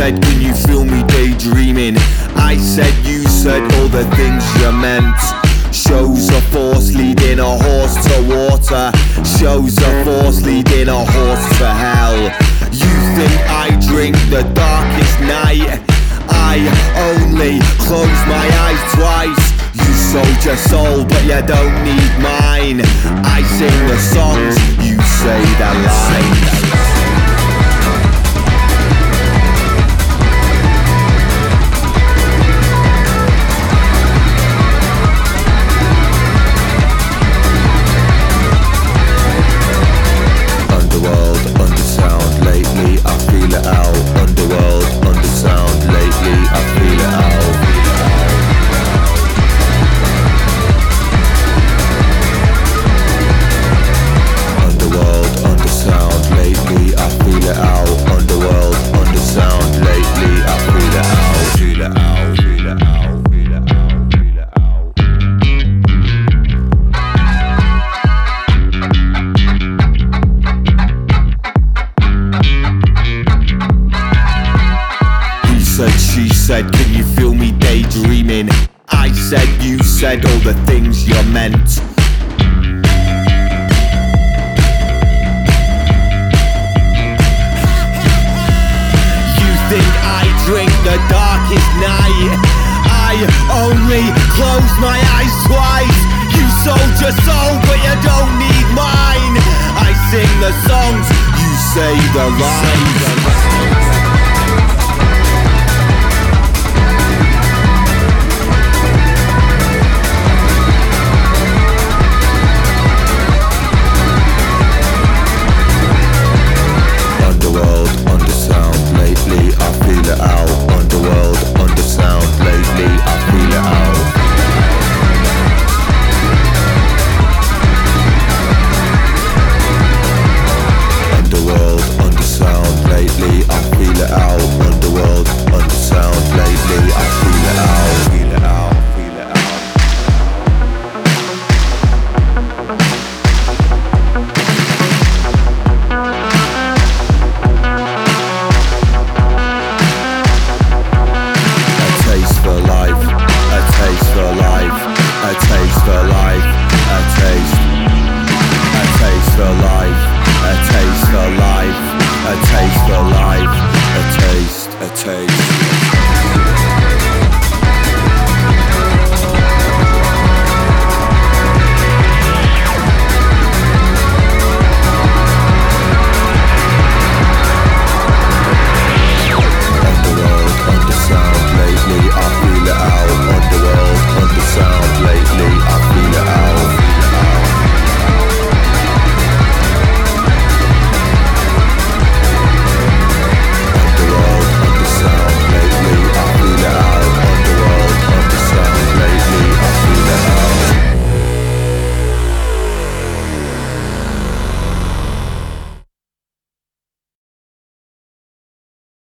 said, can you feel me daydreaming? I said, you said all the things you meant. Shows a force leading a horse to water. Shows a force leading a horse to hell. You think I drink the darkest night? I only close my eyes twice. You sold your soul but you don't need mine. I sing the songs, you say the lines. She said, can you feel me daydreaming? I said, you said all the things you meant. You think I drink the darkest night? I only close my eyes twice. You sold your soul but you don't need mine. I sing the songs, you say the lines.